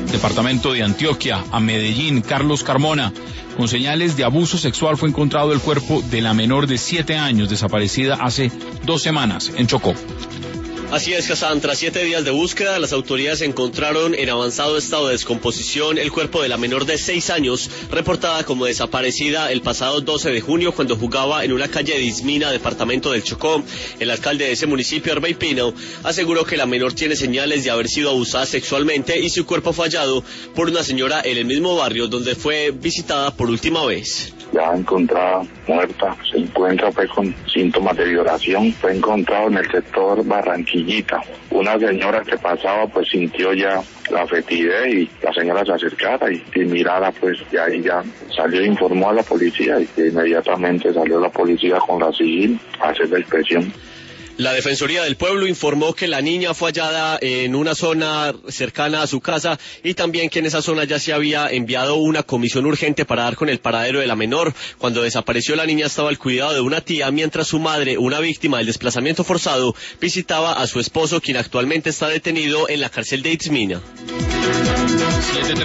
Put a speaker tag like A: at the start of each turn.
A: departamento de Antioquia, a Medellín, Carlos Carmona. Con señales de abuso sexual fue encontrado el cuerpo de la menor de 7 años desaparecida hace 2 semanas en Chocó.
B: Así es, Hassan. Tras 7 días de búsqueda, las autoridades encontraron en avanzado estado de descomposición el cuerpo de la menor de 6 años, reportada como desaparecida el pasado 12 de junio cuando jugaba en una calle de Ismina, departamento del Chocó. El alcalde de ese municipio, Arbey Pino, aseguró que la menor tiene señales de haber sido abusada sexualmente y su cuerpo fue hallado por una señora en el mismo barrio donde fue visitada por última vez.
C: Ya encontrada muerta, se encuentra pues con síntomas de violación, fue encontrado en el sector Barranquillita. Una señora que pasaba pues sintió ya la fetidez y la señora se acercara y mirara pues y ahí ya salió e informó a la policía y que inmediatamente salió la policía con la civil a hacer la inspección.
B: La Defensoría del Pueblo informó que la niña fue hallada en una zona cercana a su casa y también que en esa zona ya se había enviado una comisión urgente para dar con el paradero de la menor. Cuando desapareció la niña estaba al cuidado de una tía, mientras su madre, una víctima del desplazamiento forzado, visitaba a su esposo, quien actualmente está detenido en la cárcel de Itzmina.